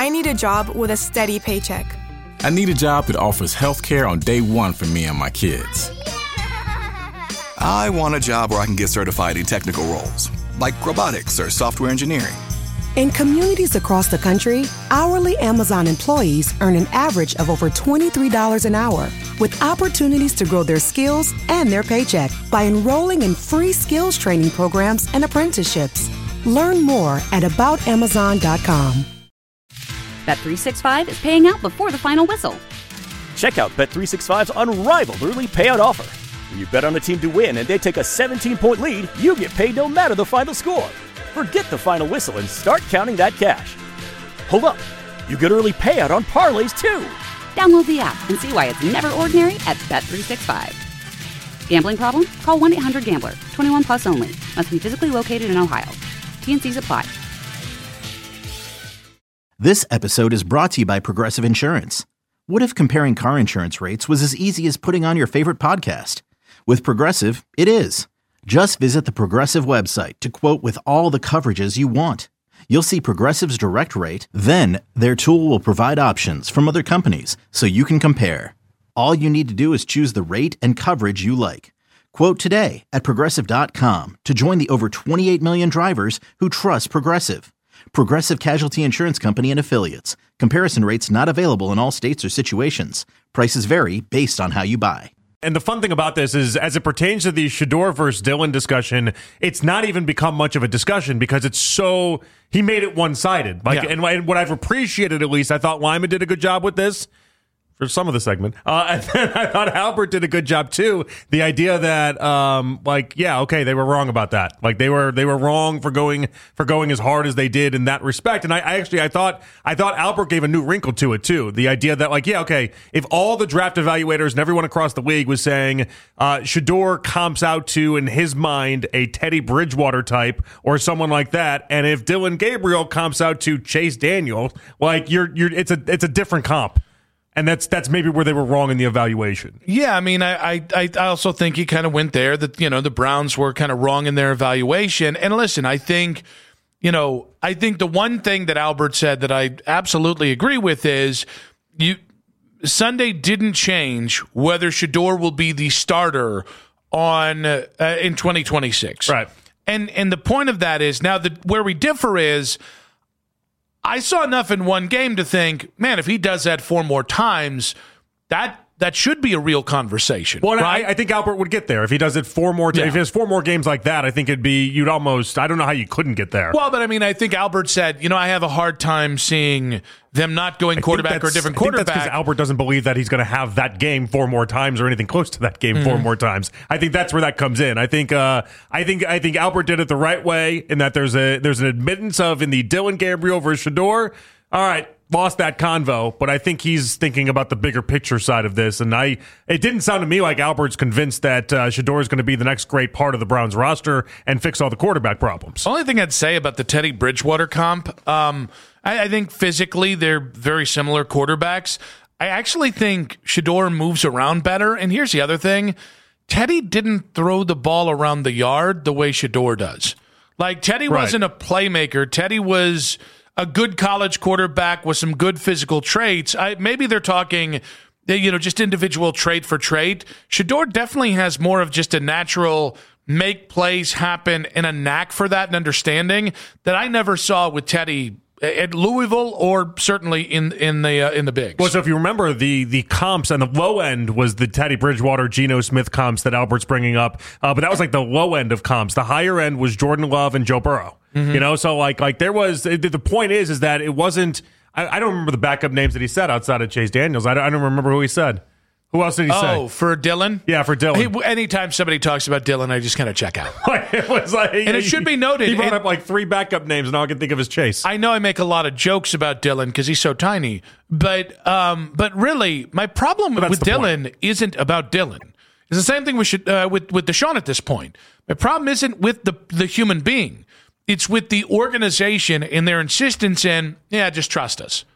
I need a job with a steady paycheck. I need a job that offers health care on day one for me and my kids. I want a job where I can get certified in technical roles, like robotics or software engineering. In communities across the country, hourly Amazon employees earn an average of over $23 an hour, with opportunities to grow their skills and their paycheck by enrolling in free skills training programs and apprenticeships. Learn more at aboutamazon.com. Bet365 is paying out before the final whistle. Check out Bet365's unrivaled early payout offer. When you bet on a team to win and they take a 17-point lead, you get paid no matter the final score. Forget the final whistle and start counting that cash. Hold up. You get early payout on parlays, too. Download the app and see why it's never ordinary at Bet365. Gambling problem? Call 1-800-GAMBLER. 21 plus only. Must be physically located in Ohio. T&Cs apply. This episode is brought to you by Progressive Insurance. What if comparing car insurance rates was as easy as putting on your favorite podcast? With Progressive, it is. Just visit the Progressive website to quote with all the coverages you want. You'll see Progressive's direct rate, then their tool will provide options from other companies so you can compare. All you need to do is choose the rate and coverage you like. Quote today at Progressive.com to join the over 28 million drivers who trust Progressive. Progressive Casualty Insurance Company and Affiliates. Comparison rates not available in all states or situations. Prices vary based on how you buy. And the fun thing about this is, as it pertains to the Shedeur versus Dillon discussion, it's not even become much of a discussion because it's so, he made it one-sided. And what I've appreciated, at least, I thought Lyman did a good job with this for some of the segment. And then I thought Albert did a good job too. The idea that, they were wrong about that. Like they were wrong for going as hard as they did in that respect. And I thought Albert gave a new wrinkle to it too. The idea that if all the draft evaluators and everyone across the league was saying Shedeur comps out to, in his mind, a Teddy Bridgewater type or someone like that, and if Dillon Gabriel comps out to Chase Daniel, it's a different comp. And that's maybe where they were wrong in the evaluation. Yeah, I mean, I also think he kind of went there that, the Browns were kind of wrong in their evaluation. And listen, I think the one thing that Albert said that I absolutely agree with is Sunday didn't change whether Shedeur will be the starter in 2026. Right. And the point of that is now where we differ is, I saw enough in one game to think, man, if he does that 4 more times, that should be a real conversation. Well, right? I think Albert would get there if he does it 4 more. If he has 4 more games like that, I think I don't know how you couldn't get there. Well, but I mean, I think Albert said, I have a hard time seeing them not going quarterback or different quarterback. That's because Albert doesn't believe that he's going to have that game 4 more times or anything close to that game 4 more times. I think that's where that comes in. I think Albert did it the right way in that there's an admittance of in the Dillon Gabriel versus Shedeur. All right, lost that convo, but I think he's thinking about the bigger picture side of this. And it didn't sound to me like Albert's convinced that Shedeur is going to be the next great part of the Browns roster and fix all the quarterback problems. The only thing I'd say about the Teddy Bridgewater comp, I think physically they're very similar quarterbacks. I actually think Shedeur moves around better. And here's the other thing. Teddy didn't throw the ball around the yard the way Shedeur does. Like, Teddy wasn't a playmaker. Teddy was a good college quarterback with some good physical traits. Maybe they're talking, just individual trait for trait. Shedeur definitely has more of just a natural make plays happen and a knack for that and understanding that I never saw with Teddy at Louisville or certainly in the bigs. Well, so if you remember, the comps and the low end was the Teddy Bridgewater, Geno Smith comps that Albert's bringing up, but that was like the low end of comps. The higher end was Jordan Love and Joe Burrow. Mm-hmm. So like there was the point is that it wasn't. I don't remember the backup names that he said outside of Chase Daniels. I don't remember who he said. Who else did he say? Oh, for Dillon? Yeah, for Dillon. Anytime somebody talks about Dillon, I just kind of check out. It was like, and it should be noted. He brought up like 3 backup names, and all I can think of is Chase. I know I make a lot of jokes about Dillon because he's so tiny, but really, my problem with Dillon isn't about Dillon. It's the same thing with Deshaun at this point. My problem isn't with the human being. It's with the organization and their insistence in, just trust us.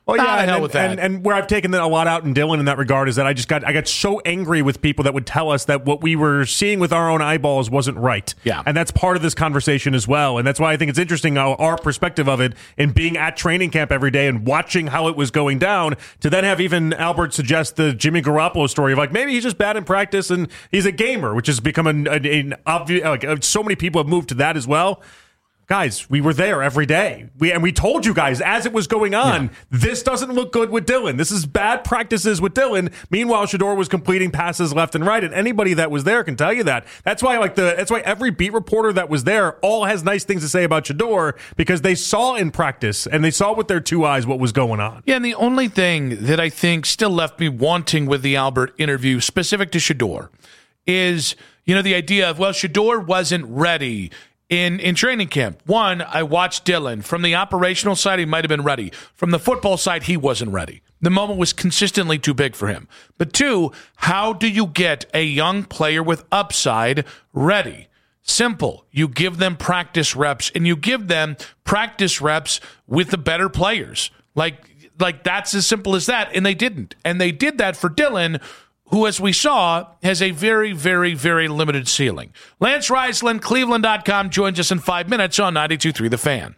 Well, yeah, hell with that. And where I've taken a lot out in Dylan in that regard is that I got so angry with people that would tell us that what we were seeing with our own eyeballs wasn't right. Yeah. And that's part of this conversation as well. And that's why I think it's interesting how our perspective of it and being at training camp every day and watching how it was going down to then have even Albert suggest the Jimmy Garoppolo story of like maybe he's just bad in practice and he's a gamer, which has become an obvious, like so many people have moved to that as well. Guys, we were there every day. We told you guys as it was going on, this doesn't look good with Dylan. This is bad practices with Dylan. Meanwhile, Shedeur was completing passes left and right, and anybody that was there can tell you that. That's why that's why every beat reporter that was there all has nice things to say about Shedeur because they saw in practice and they saw with their two eyes what was going on. Yeah, and the only thing that I think still left me wanting with the Albert interview specific to Shedeur is, the idea of, well, Shedeur wasn't ready in training camp. One, I watched Dylan. From the operational side, he might have been ready. From the football side, he wasn't ready. The moment was consistently too big for him. But two, how do you get a young player with upside ready? Simple. You give them practice reps, and you give them practice reps with the better players. Like that's as simple as that, and they didn't. And they did that for Dylan, who, as we saw, has a very, very, very limited ceiling. Lance Reisland, Cleveland.com, joins us in 5 minutes on 92.3 The Fan.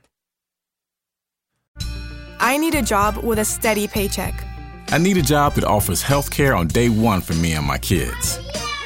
I need a job with a steady paycheck. I need a job that offers health care on day one for me and my kids.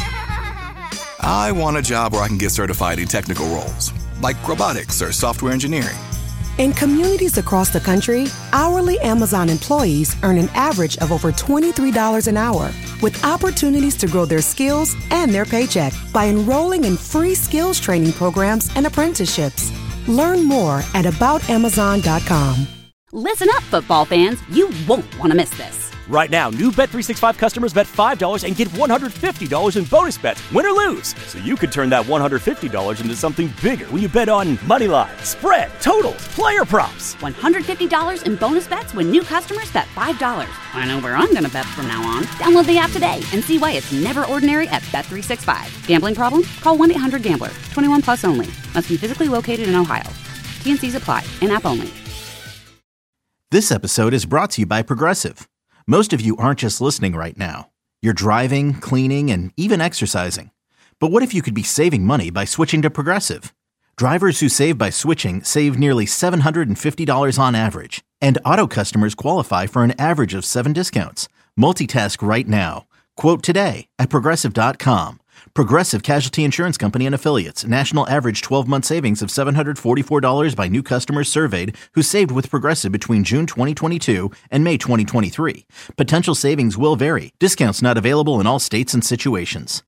I want a job where I can get certified in technical roles, like robotics or software engineering. In communities across the country, hourly Amazon employees earn an average of over $23 an hour, with opportunities to grow their skills and their paycheck by enrolling in free skills training programs and apprenticeships. Learn more at aboutamazon.com. Listen up, football fans. You won't want to miss this. Right now, new Bet365 customers bet $5 and get $150 in bonus bets, win or lose. So you could turn that $150 into something bigger when you bet on money line, spread, totals, player props. $150 in bonus bets when new customers bet $5. I know where I'm going to bet from now on. Download the app today and see why it's never ordinary at Bet365. Gambling problem? Call 1-800-GAMBLER. 21 plus only. Must be physically located in Ohio. T&Cs apply. In-app only. This episode is brought to you by Progressive. Most of you aren't just listening right now. You're driving, cleaning, and even exercising. But what if you could be saving money by switching to Progressive? Drivers who save by switching save nearly $750 on average. And auto customers qualify for an average of 7 discounts. Multitask right now. Quote today at Progressive.com. Progressive Casualty Insurance Company and Affiliates. National average 12-month savings of $744 by new customers surveyed who saved with Progressive between June 2022 and May 2023. Potential savings will vary. Discounts not available in all states and situations.